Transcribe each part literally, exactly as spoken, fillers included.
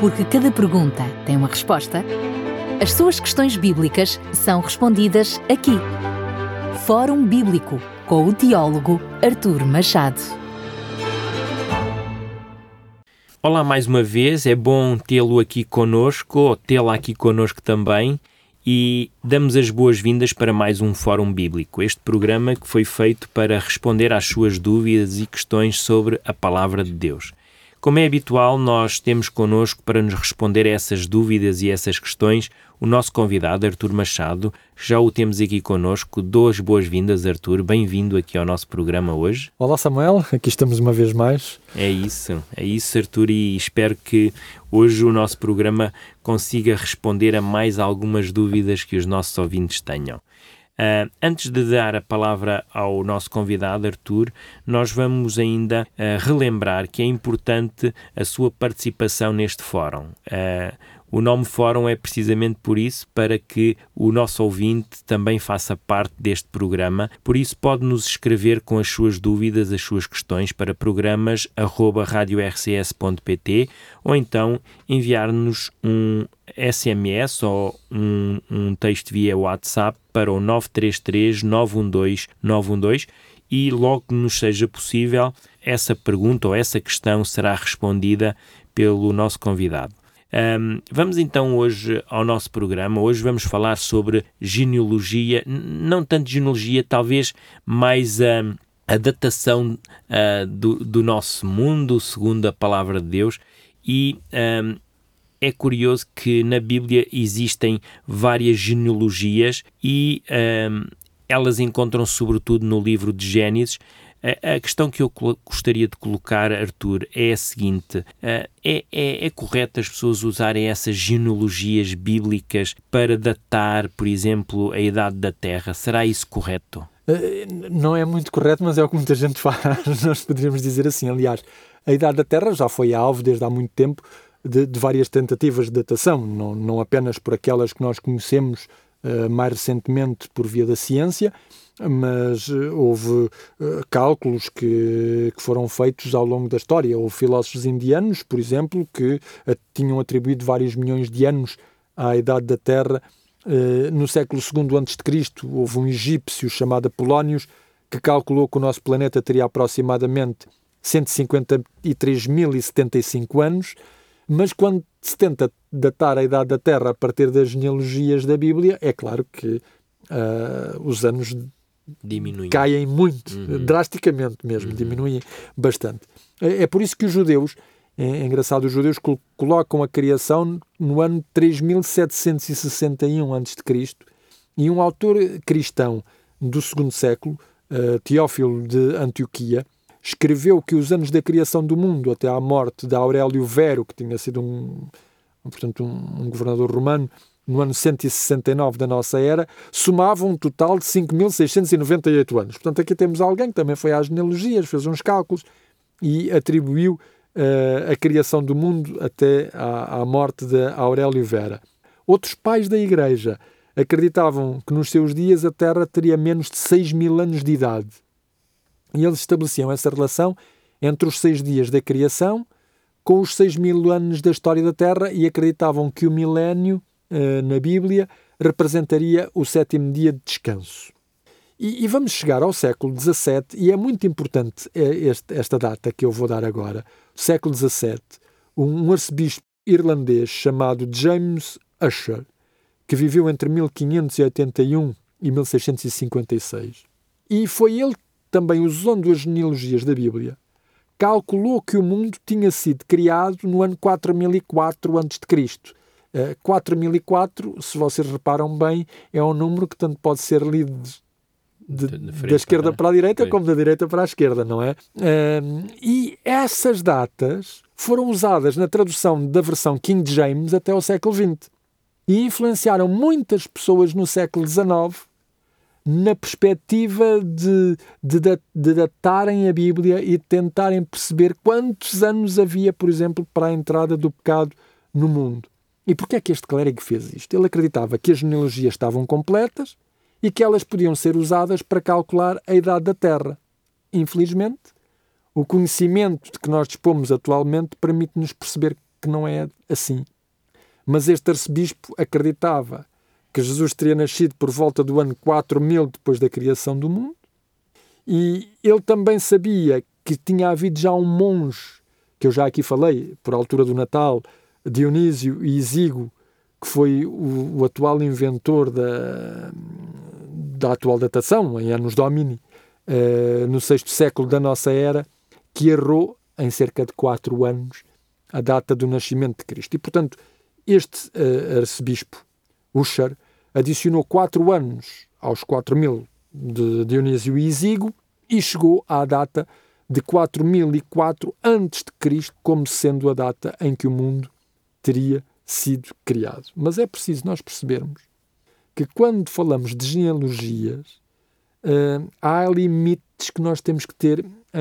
Porque cada pergunta tem uma resposta, as suas questões bíblicas são respondidas aqui. Fórum Bíblico, com o teólogo Artur Machado. Olá mais uma vez, é bom tê-lo aqui connosco, ou tê-la aqui connosco também, e damos as boas-vindas para mais um Fórum Bíblico, este programa que foi feito para responder às suas dúvidas e questões sobre a Palavra de Deus. Como é habitual, nós temos connosco para nos responder a essas dúvidas e essas questões o nosso convidado, Artur Machado, já o temos aqui connosco. Dou as boas-vindas, Artur, bem-vindo aqui ao nosso programa hoje. Olá Samuel, aqui estamos uma vez mais. É isso, é isso, Artur, e espero que hoje o nosso programa consiga responder a mais algumas dúvidas que os nossos ouvintes tenham. Uh, antes de dar a palavra ao nosso convidado, Artur, nós vamos ainda uh, relembrar que é importante a sua participação neste fórum. Uh, o nome fórum é precisamente por isso, para que o nosso ouvinte também faça parte deste programa. Por isso pode nos escrever com as suas dúvidas, as suas questões para programas arroba rádio r c s ponto p t ou então enviar-nos um S M S ou um, um texto via WhatsApp para o nove três três, nove um dois, nove um dois e logo que nos seja possível, essa pergunta ou essa questão será respondida pelo nosso convidado. Um, vamos então hoje ao nosso programa. Hoje vamos falar sobre genealogia, não tanto genealogia, talvez mais um, a datação uh, do, do nosso mundo segundo a Palavra de Deus. E um, é curioso que na Bíblia existem várias genealogias e um, elas encontram-se sobretudo no livro de Gênesis. A questão que eu gostaria de colocar, Artur, é a seguinte: é, é, é correto as pessoas usarem essas genealogias bíblicas para datar, por exemplo, a idade da Terra? Será isso correto? Não é muito correto, mas é o que muita gente faz. Nós poderíamos dizer assim. Aliás, a idade da Terra já foi alvo desde há muito tempo de, de várias tentativas de datação, não, não apenas por aquelas que nós conhecemos uh, mais recentemente por via da ciência, mas uh, houve uh, cálculos que, que foram feitos ao longo da história. Houve filósofos indianos, por exemplo, que uh, tinham atribuído vários milhões de anos à idade da Terra. Uh, no século segundo antes de Cristo houve um egípcio chamado Apolónios que calculou que o nosso planeta teria aproximadamente cento e cinquenta e três mil e setenta e cinco anos, mas quando se tenta datar a idade da Terra a partir das genealogias da Bíblia, é claro que uh, os anos diminuem. Caem muito, uhum. drasticamente mesmo, uhum. diminuem bastante. É, é por isso que os judeus, é, é engraçado, os judeus col- colocam a criação no ano três mil setecentos e sessenta e um antes de Cristo, e um autor cristão do segundo século, uh, Teófilo de Antioquia, escreveu que os anos da criação do mundo até à morte de Aurélio Vero, que tinha sido um, portanto, um, um governador romano, no ano cento e sessenta e nove da nossa era, somavam um total de cinco mil seiscentos e noventa e oito anos. Portanto, aqui temos alguém que também foi às genealogias, fez uns cálculos e atribuiu uh, a criação do mundo até à, à morte de Aurélio Vera. Outros pais da Igreja acreditavam que nos seus dias a Terra teria menos de seis mil anos de idade. E eles estabeleciam essa relação entre os seis dias da criação com os seis mil anos da história da Terra e acreditavam que o milénio na Bíblia representaria o sétimo dia de descanso. E, e vamos chegar ao século dezassete, e é muito importante este, esta data que eu vou dar agora. Século dezassete, um, um arcebispo irlandês chamado James Ussher, que viveu entre mil quinhentos e oitenta e um e mil seiscentos e cinquenta e seis. E foi ele também, usando as genealogias da Bíblia, calculou que o mundo tinha sido criado no ano quatro mil e quatro antes de Cristo. Uh, quatro mil e quatro, se vocês reparam bem, é um número que tanto pode ser lido de, de, de, da esquerda para a direita, Foi. como da direita para a esquerda, não é? Uh, e essas datas foram usadas na tradução da versão King James até ao século vinte e influenciaram muitas pessoas no século dezanove na perspectiva de, de, de datarem a Bíblia e tentarem perceber quantos anos havia, por exemplo, para a entrada do pecado no mundo. E porquê é que este clérigo fez isto? Ele acreditava que as genealogias estavam completas e que elas podiam ser usadas para calcular a idade da Terra. Infelizmente, o conhecimento de que nós dispomos atualmente permite-nos perceber que não é assim. Mas este arcebispo acreditava que Jesus teria nascido por volta do ano quatro mil depois da criação do mundo, e ele também sabia que tinha havido já um monge, que eu já aqui falei, por altura do Natal, Dionísio e Isígo, que foi o, o atual inventor da, da atual datação, em Annus Domini, uh, no sexto século da nossa era, que errou em cerca de quatro anos a data do nascimento de Cristo. E, portanto, este uh, arcebispo, Ussher, adicionou quatro anos aos quatro mil de Dionísio e Isígo e chegou à data de quatro mil e quatro antes de Cristo como sendo a data em que o mundo teria sido criado. Mas é preciso nós percebermos que quando falamos de genealogias, uh, há limites que nós temos que ter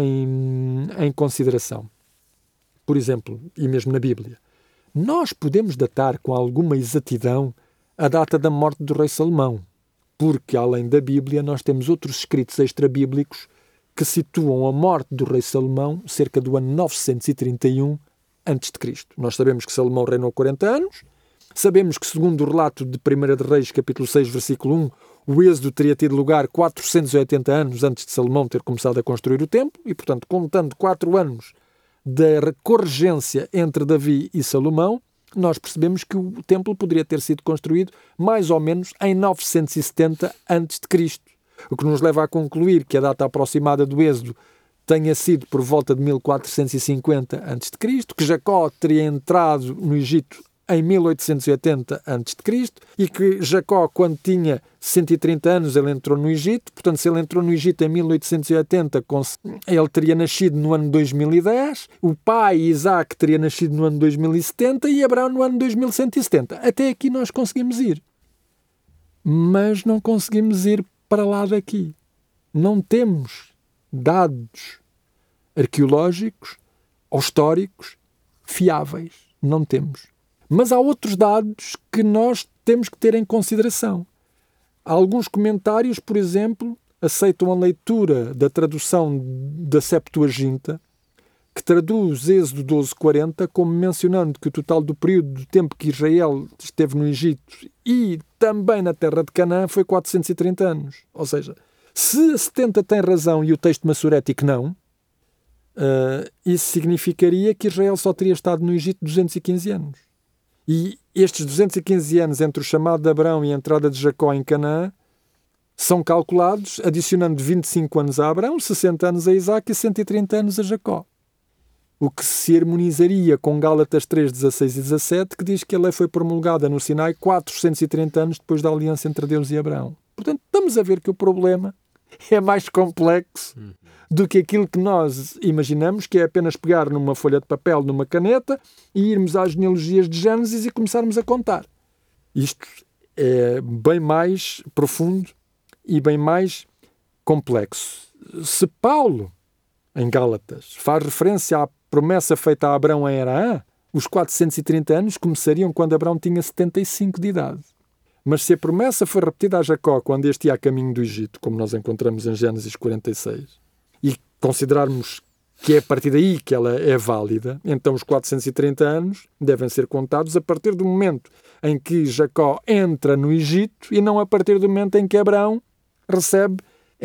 em, em consideração. Por exemplo, e mesmo na Bíblia, nós podemos datar com alguma exatidão a data da morte do rei Salomão, porque, além da Bíblia, nós temos outros escritos extrabíblicos que situam a morte do rei Salomão cerca do ano novecentos e trinta e um antes de Cristo. Nós sabemos que Salomão reinou quarenta anos, sabemos que, segundo o relato de primeira de Reis, capítulo seis, versículo um, o êxodo teria tido lugar quatrocentos e oitenta anos antes de Salomão ter começado a construir o templo, e, portanto, contando quatro anos da recorrigência entre Davi e Salomão, nós percebemos que o templo poderia ter sido construído mais ou menos em novecentos e setenta antes de Cristo, o que nos leva a concluir que a data aproximada do êxodo tenha sido por volta de mil quatrocentos e cinquenta antes de Cristo, que Jacó teria entrado no Egito em mil oitocentos e oitenta antes de Cristo e que Jacó, quando tinha cento e trinta anos, ele entrou no Egito. Portanto, se ele entrou no Egito em mil oitocentos e oitenta, ele teria nascido no ano dois mil e dez, o pai, Isaac, teria nascido no ano dois mil e setenta e Abraão no ano dois mil cento e setenta. Até aqui nós conseguimos ir. Mas não conseguimos ir para lá daqui. Não temos dados arqueológicos ou históricos fiáveis. Não temos. Mas há outros dados que nós temos que ter em consideração. Alguns comentários, por exemplo, aceitam a leitura da tradução da Septuaginta, que traduz Êxodo doze quarenta como mencionando que o total do período de tempo que Israel esteve no Egito e também na terra de Canaã foi quatrocentos e trinta anos. Ou seja, se a setenta tem razão e o texto massorético não, uh, isso significaria que Israel só teria estado no Egito duzentos e quinze anos. E estes duzentos e quinze anos entre o chamado de Abraão e a entrada de Jacó em Canaã são calculados adicionando vinte e cinco anos a Abraão, sessenta anos a Isaac e cento e trinta anos a Jacó. O que se harmonizaria com Gálatas três, dezasseis e dezassete, que diz que a lei foi promulgada no Sinai quatrocentos e trinta anos depois da aliança entre Deus e Abraão. Portanto, estamos a ver que o problema é mais complexo do que aquilo que nós imaginamos, que é apenas pegar numa folha de papel, numa caneta, e irmos às genealogias de Gênesis e começarmos a contar. Isto é bem mais profundo e bem mais complexo. Se Paulo, em Gálatas, faz referência à promessa feita a Abraão em Araã, os quatrocentos e trinta anos começariam quando Abraão tinha setenta e cinco de idade. Mas se a promessa foi repetida a Jacó quando este ia a caminho do Egito, como nós encontramos em Gênesis quarenta e seis, e considerarmos que é a partir daí que ela é válida, então os quatrocentos e trinta anos devem ser contados a partir do momento em que Jacó entra no Egito e não a partir do momento em que Abraão recebe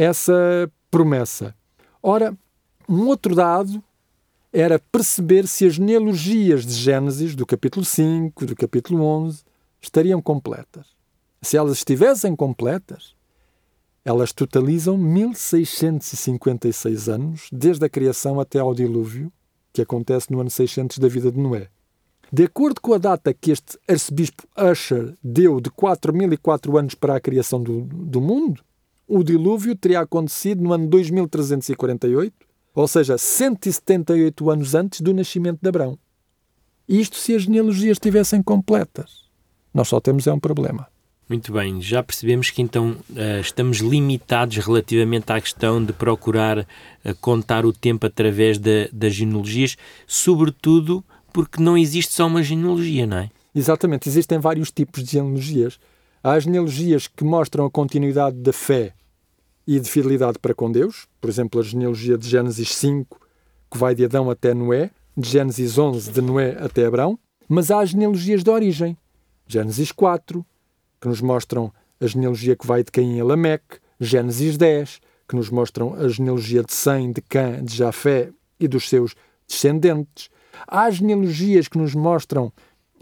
essa promessa. Ora, um outro dado era perceber se as genealogias de Gênesis, do capítulo cinco, do capítulo onze, estariam completas. Se elas estivessem completas, elas totalizam mil seiscentos e cinquenta e seis anos, desde a criação até ao dilúvio, que acontece no ano seiscentos da vida de Noé. De acordo com a data que este arcebispo Ussher deu de quatro mil e quatro anos para a criação do, do mundo, o dilúvio teria acontecido no ano dois mil trezentos e quarenta e oito, ou seja, cento e setenta e oito anos antes do nascimento de Abraão. Isto se as genealogias estivessem completas. Nós só temos é um problema. Muito bem, já percebemos que então uh, estamos limitados relativamente à questão de procurar uh, contar o tempo através de, das genealogias, sobretudo porque não existe só uma genealogia, não é? Exatamente, existem vários tipos de genealogias. Há genealogias que mostram a continuidade da fé e de fidelidade para com Deus, por exemplo, a genealogia de Gênesis cinco, que vai de Adão até Noé, de Gênesis onze, de Noé até Abraão. Mas há as genealogias de origem. Gênesis quatro, que nos mostram a genealogia que vai de Caim a Lameque. Gênesis dez, que nos mostram a genealogia de Sem, de Cã, de Jafé e dos seus descendentes. Há genealogias que nos mostram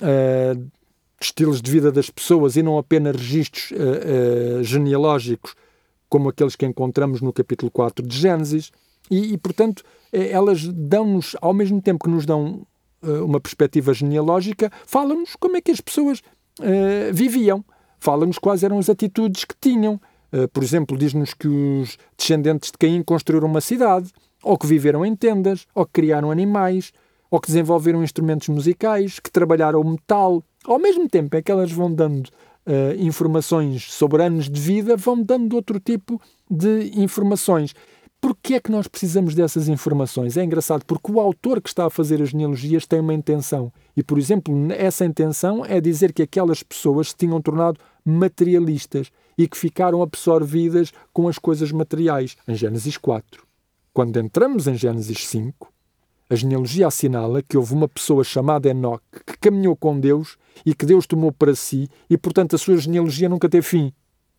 uh, estilos de vida das pessoas e não apenas registros uh, uh, genealógicos, como aqueles que encontramos no capítulo quatro de Gênesis. E, e portanto, elas dão-nos, ao mesmo tempo que nos dão uh, uma perspectiva genealógica, falam-nos como é que as pessoas uh, viviam. Falam-nos quais eram as atitudes que tinham. Uh, por exemplo, diz-nos que os descendentes de Caim construíram uma cidade, ou que viveram em tendas, ou que criaram animais, ou que desenvolveram instrumentos musicais, que trabalharam o metal. Ao mesmo tempo é que elas vão dando uh, informações sobre anos de vida, vão dando outro tipo de informações. Porquê é que nós precisamos dessas informações? É engraçado, porque o autor que está a fazer as genealogias tem uma intenção. E, por exemplo, essa intenção é dizer que aquelas pessoas se tinham tornado materialistas e que ficaram absorvidas com as coisas materiais. Em Gênesis quatro. Quando entramos em Gênesis cinco, a genealogia assinala que houve uma pessoa chamada Enoque que caminhou com Deus e que Deus tomou para si e, portanto, a sua genealogia nunca teve fim.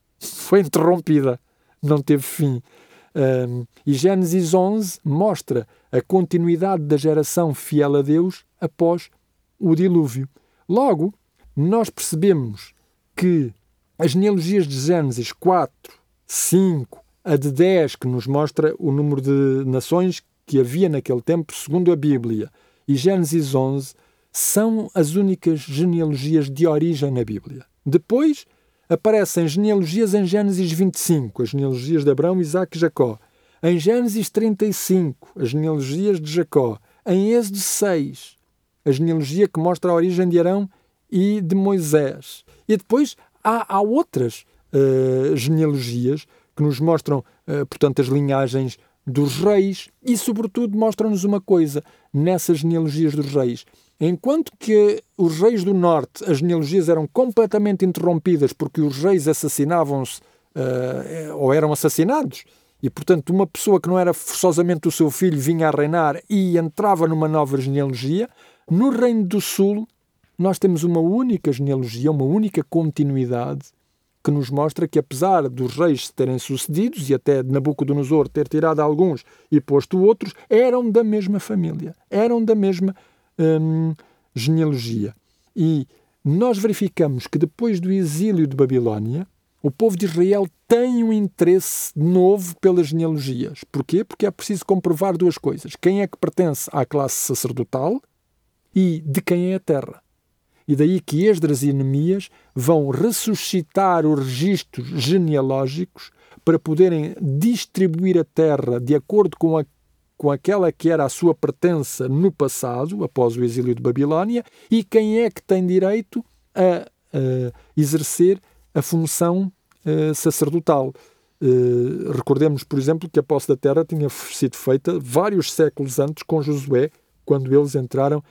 Foi interrompida. Não teve fim. Um, e Gênesis onze mostra a continuidade da geração fiel a Deus após o dilúvio. Logo, nós percebemos que as genealogias de Gênesis quatro, cinco, a de dez, que nos mostra o número de nações que havia naquele tempo, segundo a Bíblia, e Gênesis onze, são as únicas genealogias de origem na Bíblia. Depois aparecem genealogias em Gênesis vinte e cinco, as genealogias de Abraão, Isaque e Jacó. Em Gênesis trinta e cinco, as genealogias de Jacó. Em Êxodo seis, a genealogia que mostra a origem de Arão e de Moisés. E depois há, há outras uh, genealogias que nos mostram, uh, portanto, as linhagens dos reis e, sobretudo, mostram-nos uma coisa nessas genealogias dos reis. Enquanto que os reis do norte, as genealogias eram completamente interrompidas porque os reis assassinavam-se uh, ou eram assassinados e, portanto, uma pessoa que não era forçosamente o seu filho vinha a reinar e entrava numa nova genealogia, no reino do sul nós temos uma única genealogia, uma única continuidade que nos mostra que, apesar dos reis se terem sucedidos e até de Nabucodonosor ter tirado alguns e posto outros, eram da mesma família, eram da mesma Hum, genealogia. E nós verificamos que depois do exílio de Babilónia, o povo de Israel tem um interesse novo pelas genealogias. Porquê? Porque é preciso comprovar duas coisas. Quem é que pertence à classe sacerdotal e de quem é a terra. E daí que Esdras e Neemias vão ressuscitar os registros genealógicos para poderem distribuir a terra de acordo com a com aquela que era a sua pertença no passado, após o exílio de Babilónia, e quem é que tem direito a, a exercer a função a, sacerdotal. Uh, recordemos, por exemplo, que a posse da terra tinha sido feita vários séculos antes com Josué, quando eles entraram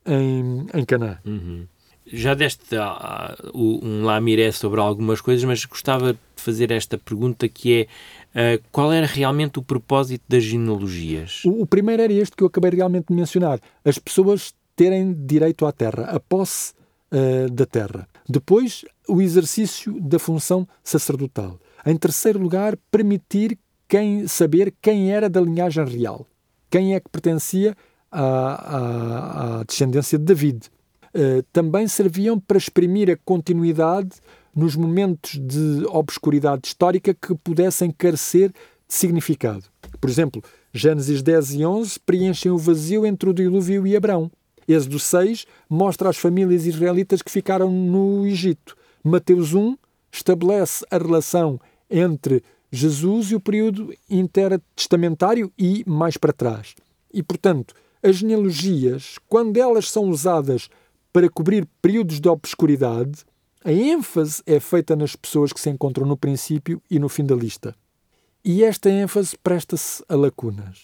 em, em Canaã. Uhum. Já deste uh, um lamiré sobre algumas coisas, mas gostava de fazer esta pergunta que é uh, qual era realmente o propósito das genealogias? O, o primeiro era este que eu acabei realmente de mencionar. As pessoas terem direito à terra, a posse uh, da terra. Depois, o exercício da função sacerdotal. Em terceiro lugar, permitir quem, saber quem era da linhagem real. Quem é que pertencia à, à, à descendência de David. Uh, também serviam para exprimir a continuidade nos momentos de obscuridade histórica que pudessem carecer de significado. Por exemplo, Gênesis dez e onze preenchem o vazio entre o dilúvio e Abrão. Êxodo seis mostra as famílias israelitas que ficaram no Egito. Mateus um estabelece a relação entre Jesus e o período intertestamentário e mais para trás. E, portanto, as genealogias, quando elas são usadas para cobrir períodos de obscuridade, a ênfase é feita nas pessoas que se encontram no princípio e no fim da lista. E esta ênfase presta-se a lacunas.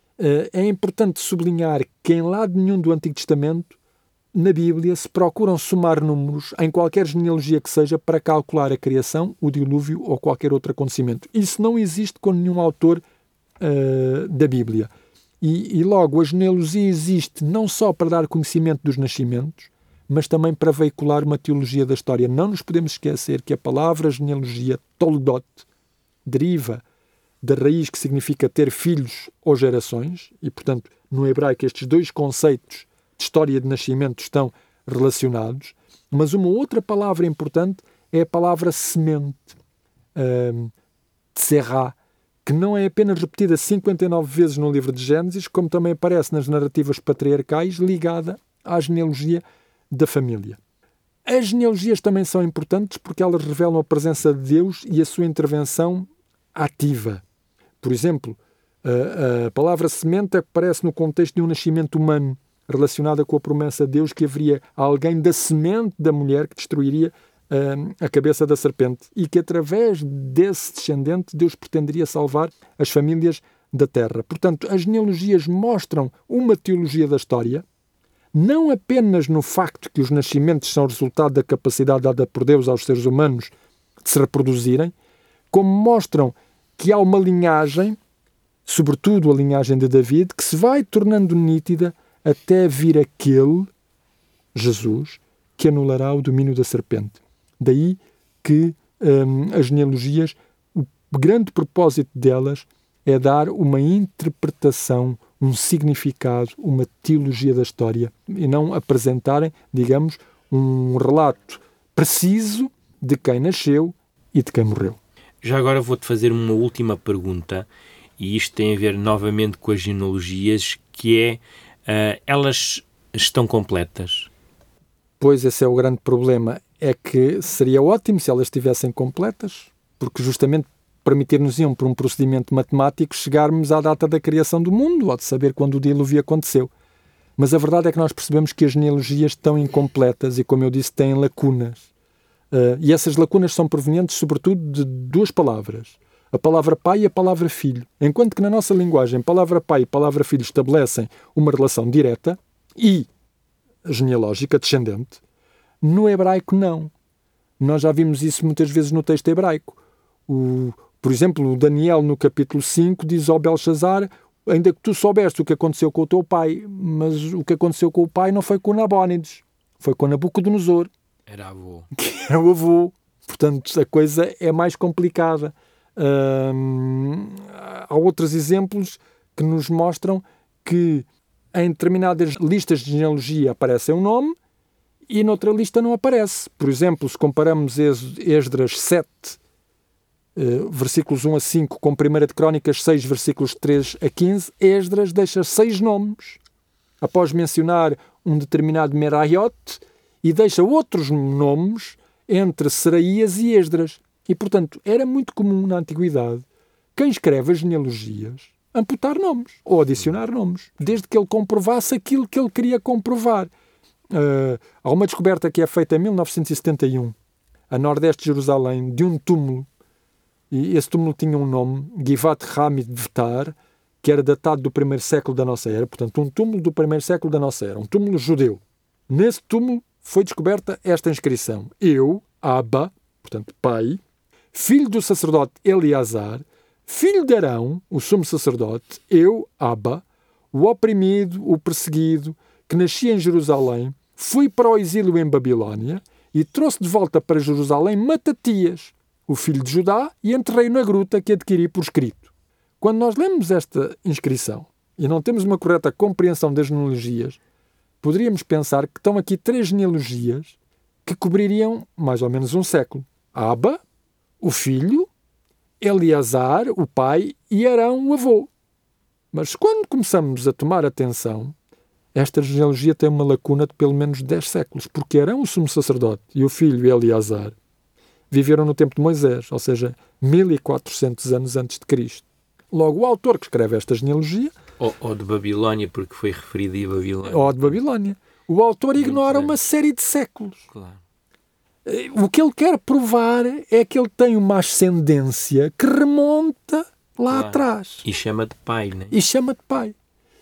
É importante sublinhar que em lado nenhum do Antigo Testamento, na Bíblia, se procuram somar números em qualquer genealogia que seja para calcular a criação, o dilúvio ou qualquer outro acontecimento. Isso não existe com nenhum autor uh, da Bíblia. E, e logo, a genealogia existe não só para dar conhecimento dos nascimentos, mas também para veicular uma teologia da história. Não nos podemos esquecer que a palavra genealogia, toldot, deriva da raiz que significa ter filhos ou gerações, e, portanto, no hebraico estes dois conceitos de história de nascimento estão relacionados, mas uma outra palavra importante é a palavra semente, um, tserá, que não é apenas repetida cinquenta e nove vezes no livro de Gênesis, como também aparece nas narrativas patriarcais, ligada à genealogia da família. As genealogias também são importantes porque elas revelam a presença de Deus e a sua intervenção ativa. Por exemplo, a, a palavra semente aparece no contexto de um nascimento humano, relacionada com a promessa de Deus que haveria alguém da semente da mulher que destruiria uh, a cabeça da serpente e que através desse descendente Deus pretenderia salvar as famílias da terra. Portanto, as genealogias mostram uma teologia da história, não apenas no facto que os nascimentos são resultado da capacidade dada por Deus aos seres humanos de se reproduzirem, como mostram que há uma linhagem, sobretudo a linhagem de David, que se vai tornando nítida até vir aquele, Jesus, que anulará o domínio da serpente. Daí que hum, as genealogias, o grande propósito delas é dar uma interpretação, um significado, uma teologia da história e não apresentarem, digamos, um relato preciso de quem nasceu e de quem morreu. Já agora vou-te fazer uma última pergunta, e isto tem a ver novamente com as genealogias, que é, uh, elas estão completas? Pois esse é o grande problema, é que seria ótimo se elas estivessem completas, porque justamente permitir-nos-iam, por um procedimento matemático, chegarmos à data da criação do mundo, ou de saber quando o dilúvio aconteceu. Mas a verdade é que nós percebemos que as genealogias estão incompletas e, como eu disse, têm lacunas. Uh, e essas lacunas são provenientes, sobretudo, de duas palavras. A palavra pai e a palavra filho. Enquanto que na nossa linguagem, palavra pai e palavra filho estabelecem uma relação direta e genealógica, descendente, no hebraico não. Nós já vimos isso muitas vezes no texto hebraico. O, por exemplo, o Daniel, no capítulo cinco, diz ao Belshazzar: ainda que tu soubeste o que aconteceu com o teu pai, mas o que aconteceu com o pai não foi com Nabónides, foi com Nabucodonosor. Era avô. Que era o avô. Portanto, a coisa é mais complicada. Hum, há outros exemplos que nos mostram que em determinadas listas de genealogia aparece um nome e noutra lista não aparece. Por exemplo, se comparamos Esdras sete, uh, versículos um a cinco, com primeira de Crónicas seis, versículos três a quinze, Esdras deixa seis nomes, após mencionar um determinado Meraiot, e deixa outros nomes entre Seraías e Esdras. E, portanto, era muito comum na Antiguidade quem escreve as genealogias amputar nomes ou adicionar nomes, desde que ele comprovasse aquilo que ele queria comprovar. Uh, há uma descoberta que é feita em mil novecentos e setenta e um, a nordeste de Jerusalém, de um túmulo, e esse túmulo tinha um nome, Givat Hamid Vtar, que era datado do primeiro século da nossa era, portanto, um túmulo do primeiro século da nossa era, um túmulo judeu. Nesse túmulo foi descoberta esta inscrição: eu, Abba, portanto, pai, filho do sacerdote Eleazar, filho de Arão, o sumo sacerdote, eu, Abba, o oprimido, o perseguido, que nasci em Jerusalém, fui para o exílio em Babilónia e trouxe de volta para Jerusalém Matatias, o filho de Judá, e enterrei na gruta que adquiri por escrito. Quando nós lemos esta inscrição e não temos uma correta compreensão das genealogias, poderíamos pensar que estão aqui três genealogias que cobririam mais ou menos um século. Abba, o filho, Eleazar, o pai, e Arão, o avô. Mas quando começamos a tomar atenção, esta genealogia tem uma lacuna de pelo menos dez séculos, porque Arão, o sumo sacerdote, e o filho Eleazar viveram no tempo de Moisés, ou seja, mil e quatrocentos anos antes de Cristo. Logo, o autor que escreve esta genealogia... Ou, ou de Babilónia, porque foi referido em Babilónia. Ou de Babilónia. O autor ignora uma série de séculos. Claro. O que ele quer provar é que ele tem uma ascendência que remonta lá Claro. atrás. E chama de pai, né? E chama de pai.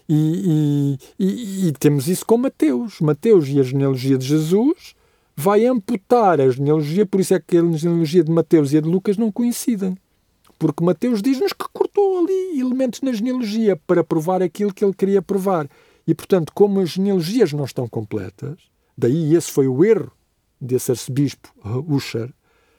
E, e, e, e temos isso com Mateus. Mateus e a genealogia de Jesus vai amputar a genealogia, por isso é que a genealogia de Mateus e a de Lucas não coincidem. Porque Mateus diz-nos que cortou ali elementos na genealogia para provar aquilo que ele queria provar. E, portanto, como as genealogias não estão completas, daí esse foi o erro desse arcebispo Ussher,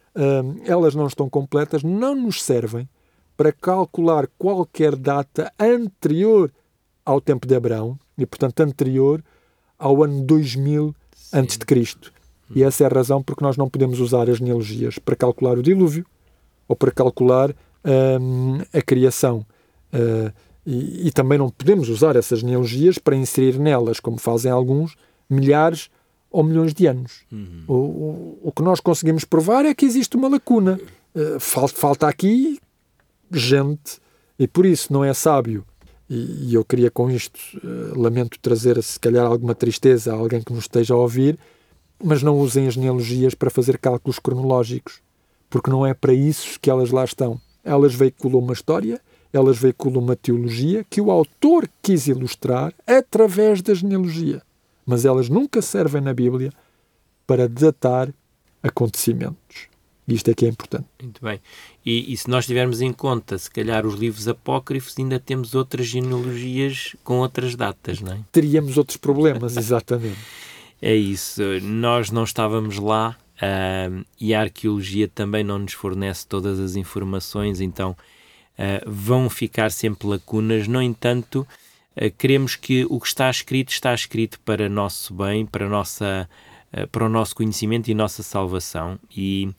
elas não estão completas, não nos servem para calcular qualquer data anterior ao tempo de Abraão e, portanto, anterior ao ano dois mil antes de Cristo. E essa é a razão porque nós não podemos usar as genealogias para calcular o dilúvio ou para calcular hum, a criação. Uh, e, e também não podemos usar essas genealogias para inserir nelas, como fazem alguns, milhares ou milhões de anos. Uhum. O, o, o que nós conseguimos provar é que existe uma lacuna. Uh, falta, falta aqui gente, e por isso não é sábio. E, e eu queria com isto, uh, lamento trazer se calhar alguma tristeza a alguém que nos esteja a ouvir, mas não usem as genealogias para fazer cálculos cronológicos, porque não é para isso que elas lá estão. Elas veiculam uma história, elas veiculam uma teologia que o autor quis ilustrar através da genealogia, mas elas nunca servem na Bíblia para datar acontecimentos. E isto é que é importante. Muito bem. E, e se nós tivermos em conta, se calhar, os livros apócrifos, ainda temos outras genealogias com outras datas, não é? Teríamos outros problemas, exatamente. É isso. Nós não estávamos lá uh, e a arqueologia também não nos fornece todas as informações, então uh, vão ficar sempre lacunas. No entanto, uh, queremos que o que está escrito está escrito para nosso bem, para, nossa, uh, para o nosso conhecimento e nossa salvação. E,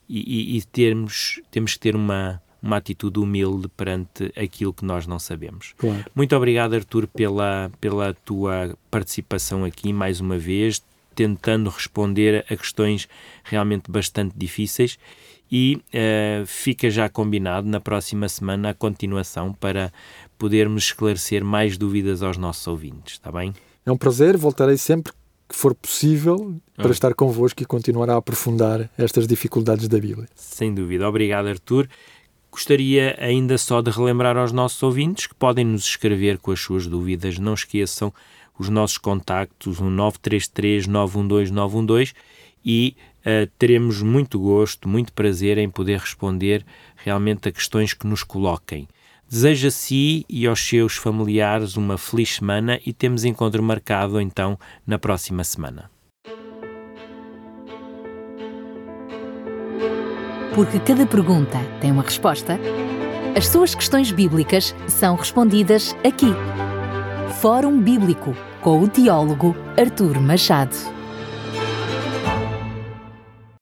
e, e termos, temos que ter uma, uma atitude humilde perante aquilo que nós não sabemos. Claro. Muito obrigado, Artur, pela, pela tua participação aqui, mais uma vez, tentando responder a questões realmente bastante difíceis, e uh, fica já combinado na próxima semana a continuação para podermos esclarecer mais dúvidas aos nossos ouvintes, está bem? É um prazer, voltarei sempre que for possível para oh. estar convosco e continuar a aprofundar estas dificuldades da Bíblia. Sem dúvida. Obrigado, Artur. Gostaria ainda só de relembrar aos nossos ouvintes que podem nos escrever com as suas dúvidas. Não esqueçam os nossos contactos, o nove três três, nove um dois, nove um dois, e uh, teremos muito gosto, muito prazer em poder responder realmente a questões que nos coloquem. Desejo a si e aos seus familiares uma feliz semana e temos encontro marcado então na próxima semana. Porque cada pergunta tem uma resposta, as suas questões bíblicas são respondidas aqui. Fórum Bíblico, com o teólogo Artur Machado.